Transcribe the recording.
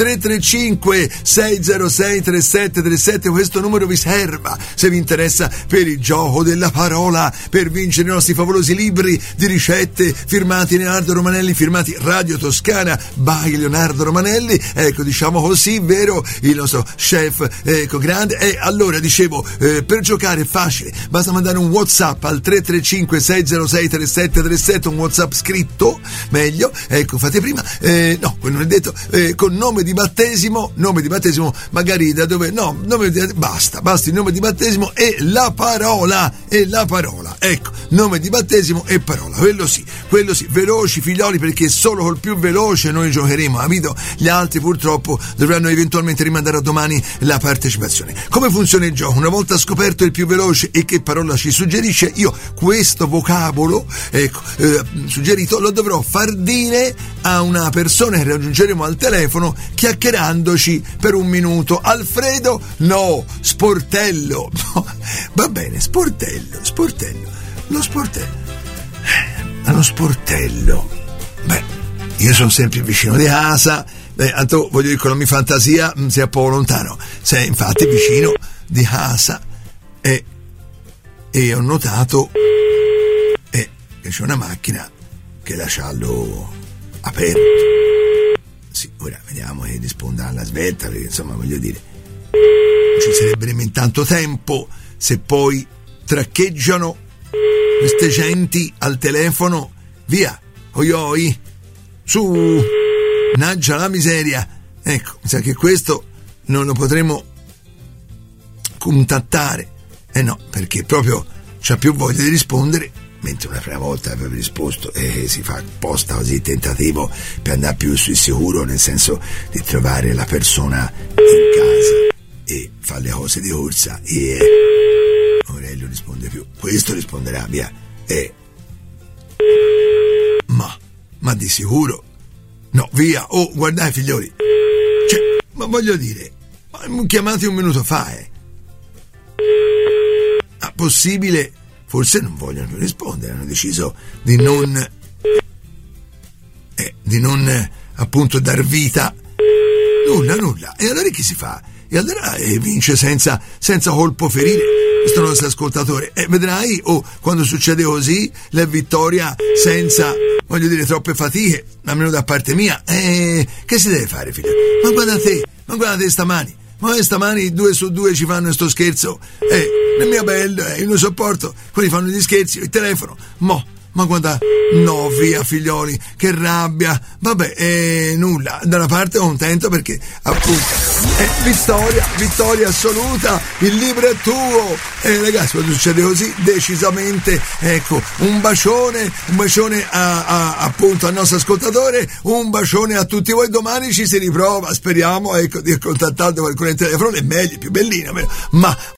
335 606 3737. Questo numero vi serva se vi interessa per il gioco della parola, per vincere i nostri favolosi libri di ricette firmati Leonardo Romanelli, firmati Radio Toscana by Leonardo Romanelli, ecco, diciamo così, vero, il nostro chef, ecco, grande. E allora dicevo, per giocare è facile, basta mandare un WhatsApp al 335 606 3737, un WhatsApp scritto, meglio, ecco, fate prima, no, quello non è detto, con nome di battesimo, magari da dove, no, basta il nome di battesimo e la parola, ecco, nome di battesimo e parola, quello sì, veloci figlioli, perché solo col più veloce noi giocheremo, capito? Gli altri purtroppo dovranno eventualmente rimandare a domani la partecipazione. Come funziona il gioco? Una volta scoperto il più veloce e che parola ci suggerisce, io questo vocabolo, ecco, suggerito, lo dovrò far dire a una persona che raggiungeremo al telefono chiacchierandoci per un minuto. Alfredo? No, Sportello. No. Va bene, Sportello. Allo sportello. Beh, io sono sempre vicino di casa. Tanto voglio dire, con la mia fantasia sei un po' lontano. Sei infatti vicino di casa e ho notato che c'è una macchina che lascia allo aperto. Sì, ora vediamo che risponda alla svelta, perché insomma voglio dire, non ci sarebbe nemmeno tanto tempo se poi traccheggiano queste genti al telefono, via, oi, su, naggia la miseria. Ecco, mi sa che questo non lo potremo contattare, no, perché proprio c'ha più voglia di rispondere, mentre una prima volta aveva risposto e si fa apposta così, tentativo per andare più sul sicuro, nel senso di trovare la persona in casa e fare le cose di corsa. E Aurelio risponde più, questo risponderà, via. Ma di sicuro no, via. Oh, guardate figlioli, cioè, ma voglio dire, mi chiamati un minuto fa, possibile, forse non vogliono più rispondere, hanno deciso di non appunto dar vita, nulla. E allora che si fa? E allora vince senza colpo ferire questo nostro ascoltatore, vedrai, quando succede così, la vittoria senza, voglio dire, troppe fatiche, almeno da parte mia. Che si deve fare, figlio? Ma guarda te stamani 2 su 2 ci fanno sto scherzo, nel mio bello, io non sopporto, quelli fanno gli scherzi, il telefono, ma guarda, no, via figlioli, che rabbia, vabbè, nulla, da una parte contento perché appunto vittoria assoluta, il libro è tuo, ragazzi, quando succede così, decisamente, ecco, un bacione appunto al nostro ascoltatore, un bacione a tutti voi, domani ci si riprova, speriamo, ecco, di contattare qualcuno in telefono, è meglio, più bellina, ma